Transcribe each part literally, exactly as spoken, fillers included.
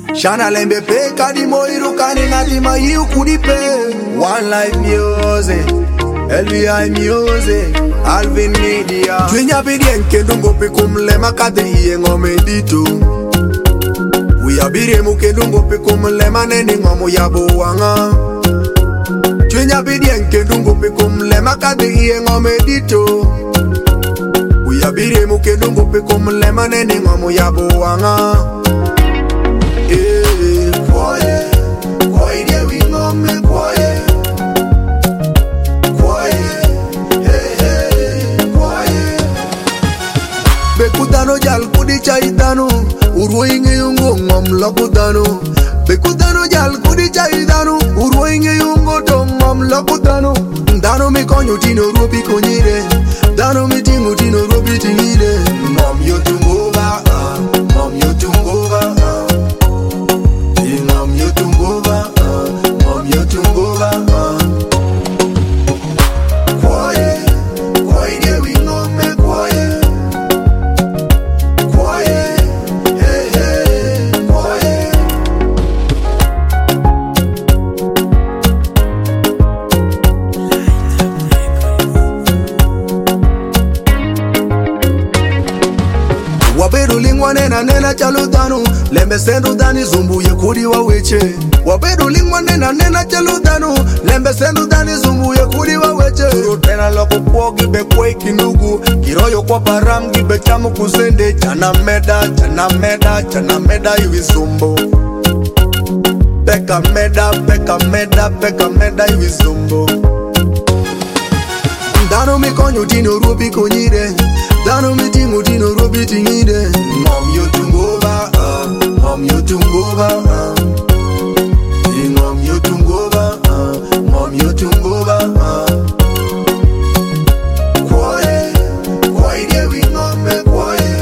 Shana lembe pe kadi moiru kani ngati mayu kudipe. One Life Music, L V I Music, Alvin Media. Twinya bidien kendo ngope kumle makate iye ngome dito. Uyabire mukendo ngope kumle manene ngomo yabo wanga. Twinya bidien kendo ngope kumle makate iye ngome dito. Uyabire mukendo ngope kumle manene ngomo yabo wanga. Eh, kwaye, kwaye de wingome kwaye. Bekutano jal kudi chaitano, urwo inge yungo ngom lokutano. Bekutano jal kudi chaitano, urwo inge yungo to ngom lokutano. Dano mi konyo tino rupi konyire, dano mi tingu tino rupi tingire. Mom yo tungova, uh, mom yo tungova, uh. Mom yo tungova, uh, mom yo tungova, uh. Kwaye, kwaye de wingome kwaye. Wabedu lingwa nena nena chalutanu, lembe sendu dani zumbu ye kudi wa weche. Wabedu lingwa nena nena chalutanu, lembe sendu dani zumbu ye kudi wa weche. Turo tena loko kwa gibe kwe kinugu, kiroyo kwa param gibe chamu kusende. Chana meda, chana meda, chana meda iwi zumbu. Peka meda, peka meda, peka meda iwi zumbu. Dano mi konyo tino rupi konyire, dano mi tingu tino rupi tingire. Mom yo tungova, uh, mom yo tungova, uh. Mom yo tungova, uh, mom yo tungova, uh. Kwaye, kwaye de wingome kwaye.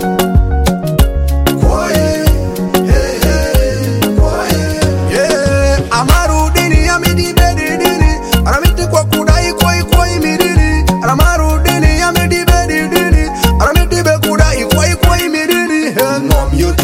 Kwaye, hey hey, kwaye. Yeah, amaru dini amidi bedi dini, aramiti kwa kudai kwaye kwaye midini. Amaru dini amidi bedi dini, aramiti be kudai kwaye kwaye midini. Mom yo